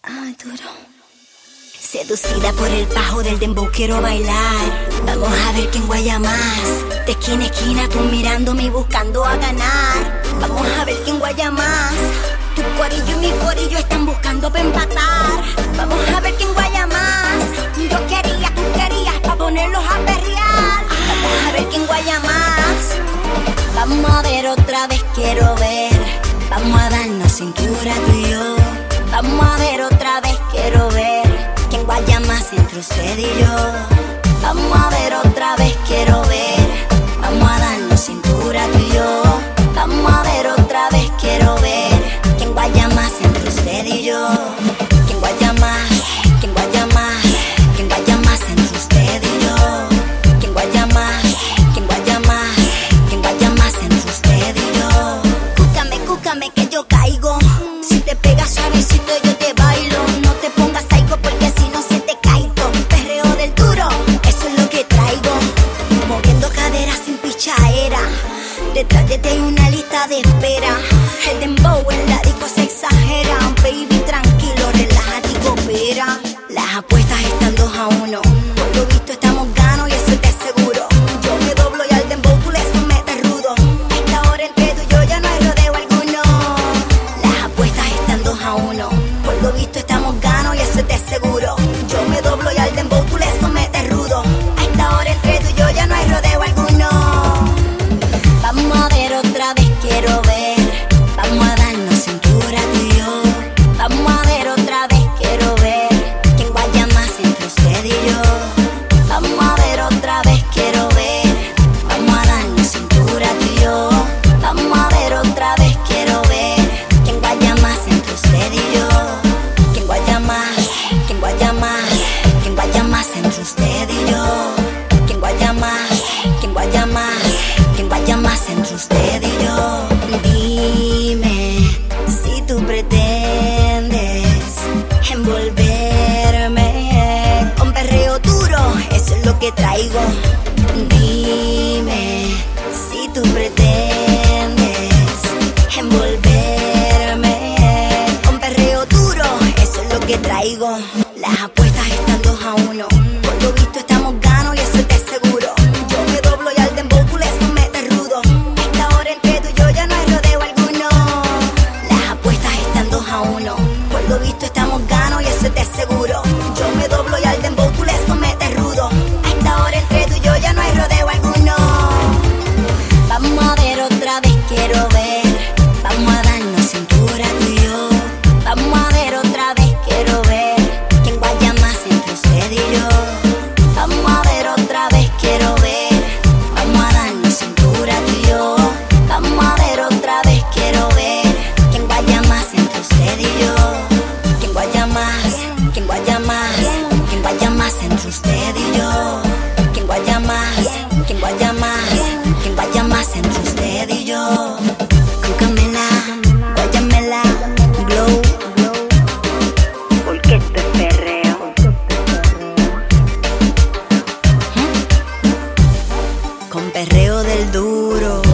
Ay, duro. Seducida por el bajo del dembow quiero bailar. Vamos a ver quién guaya más. De esquina a esquina tú mirándome y buscando a ganar. Vamos a ver quién guaya más. Tu corillo y mi corillo están buscando para empatar. Vamos a ver quién guaya más. Yo quería, tú querías pa' ponerlos a perrear. Vamos a ver quién guaya más. Vamos a ver otra vez, quiero ver. Vamos a darnos cintura tú y yo. Vamos a ver otra vez, quiero ver quién guaya más entre usted y yo. Vamos a ver otra vez, quiero ver. Vamos a darnos cintura tú y yo. Vamos a ver otra vez, quiero ver quién guaya más entre usted y yo. Quién guaya más, quién guaya más, quién guaya más entre usted y yo. Quién guaya más, quién guaya más, quién guaya más entre usted y yo. Cúcame que yo caigo. Si te pegas suavecito yo te bailo. No te pongas psycho porque si no se te caigo. Perreo del duro, eso es lo que traigo. Moviendo caderas sin pichaera. Detrás de ti hay una lista de espera. El dembow en la disco se exagera. Baby, tranquilo, relájate y coopera. Las apuestas están 2-1. Por lo visto estamos ganos y eso te aseguro. Yo me doblo y al dembow tú le sometes rudo. A esta hora entre tú y yo ya no hay rodeo alguno. Las apuestas están 2-1. Por lo visto estamos ganos y eso te aseguro. Yo me doblo y al dembow tú le sometes rudo. A esta hora entre tú y yo ya no hay rodeo alguno. Vamos a ver otra vez, quiero ver. Vamos a darnos cintura tú y yo. Vamos a ver otra vez, quiero ver quién guaya más entre usted y yo. Vamos a ver otra vez, quiero ver. Vamos a darnos cintura tú y yo. Vamos a ver otra vez, quiero ver quién guaya más entre usted y yo. Quién guaya más, quién guaya más, quién guaya más entre usted y yo. Quién guaya más, quién guaya más, quién guaya más entre usted y yo. Dime si tú pretendes envolverme con perreo duro, eso es lo que traigo. Dime si tú pretendes envolverme con perreo duro, eso es lo que traigo. Las apuestas están 2-1. Por lo visto estamos ganos y eso te aseguro. Yo me doblo y al dembow tú le sometes rudo. A esta hora entre tú y yo ya no hay rodeo alguno. Las apuestas están 2-1. Por lo visto estamos ganos y eso te aseguro. Yo me doblo y al dembow tú le sometes rudo. A esta hora entre tú y yo ya no hay rodeo alguno. Vamos a ver otra vez, quiero ver. Vamos a darnos cintura tú y yo. Vamos a ver otra vez, quiero ver quién guaya más entre usted y yo. Vamos a ver otra vez, quiero ver. Vamos a darnos cintura tú y yo. Vamos a ver otra vez, quiero ver quién guaya más entre usted y yo. Quién guaya más, quién guaya más, quién guaya más entre usted y yo. Quién guaya más, quién guaya más, quién guaya más entre usted y yo. Cúcamela, guayamela, glow. Porque esto es perreo. Con perreo del duro.